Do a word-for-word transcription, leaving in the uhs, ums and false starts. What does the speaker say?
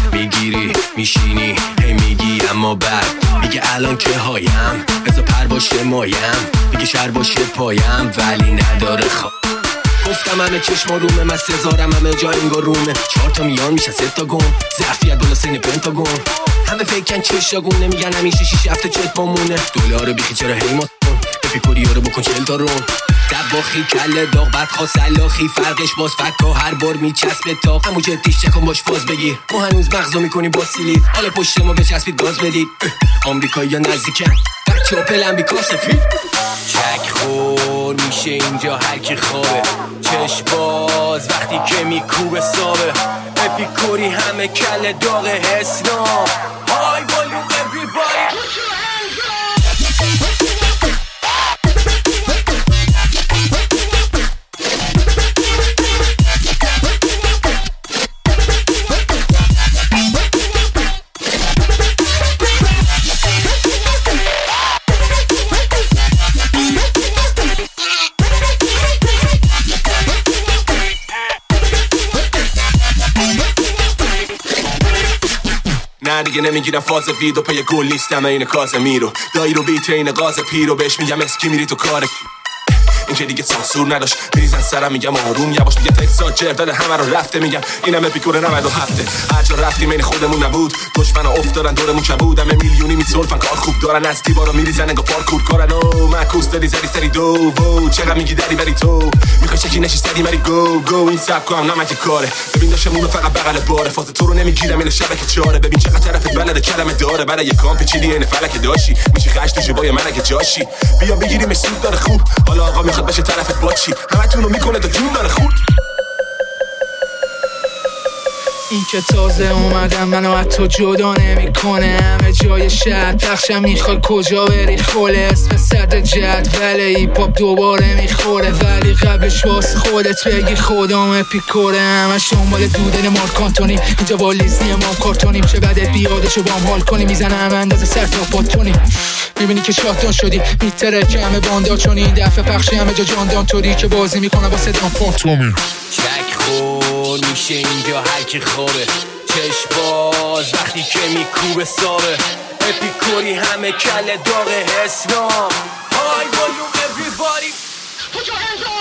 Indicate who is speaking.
Speaker 1: میگیری میشینی هی میگی اما بعد میگه الان که هایم بذار پر باشه مایم میگه شر باشه پایم ولی نداره خواب. گفتم همه چشما رومه من سزارم همه جا انگار رومه چهار تا میان میشه سه تا گم ظرفیت بالا سین پنتاگون همه فیکن چشاگونه میگن همیشه شیش هفته چت بامونه دلار بیخی چرا هی ما اپیکوری رو بکن چل تا روم دباخی کله داغ بعد خواست سلاخی فرقش باز فکا هر بار میچسبه تا همو جدیش چکن باش فاز بگیر ما هنوز مغزو میکنیم با سیلید حالا پشت ما بچسبید گاز بدید آمریکایی یا نزدیکن بچه ها پلن بی کاسفی چک خور میشه اینجا هر کی خوابه چشم باز وقتی که میکوبه سابه اپیکوری همه کله داغ حسنا های والوم everybody نه دیگه نمیگیرم فاز ویدو پای گل نیستم این کاسه میرو دایی رو بیت این غاز پیرو بهش میگم اسکی میری تو کارک این که دیگه سانسور نداشت میریزن سرم میگم آروم یواش میگه تکسات جر داده همه رو رفته میگم اینم اپیکور نود و هفته هر جا رفتیم این خودمون نبود دشمنا افتادن دورمون کبود همه میلیونی میسولفن کار خوب دارن از دیوارا میریزن انگار پارکور کارن او معکوس دادی زدی سری دو وو چقدر میگی دری بری تو میخوای شکی نشی سری مری گو گو این سبکو هم نمک کاره ببین داشمون فقط بغل باره فاز تو رو نمیگیرم این شبکه چاره ببین چقدر طرفت بلد کلمه داره برای یه کام پیچیدی این فلک داشی میشه خش تو جبای من که جاشی بیا بگیریمش سود داره خوب حالا آقا میخواد بشه طرفت باچی همتون رو میکنه تا جون داره خود
Speaker 2: این که تازه اومدم منو از تو جدا نمیکنه همه جای شهر پخشم میخوای کجا بری خوله اسم صد جدول ایپ هاپ دوباره میخوره ولی قبلش واسه خودت بگی خودم اپیکوره همش دنبال دودل مارک آنتونی اینجا والیزنی ما کارتونیم چه بدت بیادشو با هم حال کنی میزنه همه اندازه سر تا پاتونی میبینی که شاتان شدی میتره که همه باندا چونی این دفعه پخشی همه جا جاندان توری که بازی میکنه با صدام پاتومی
Speaker 1: چک خور میشه اینجا هر کی خوابه چشم باز وقتی که میکوبه سابه اپیکوری همه کله داغ حسنا های والوم everybody put your hands up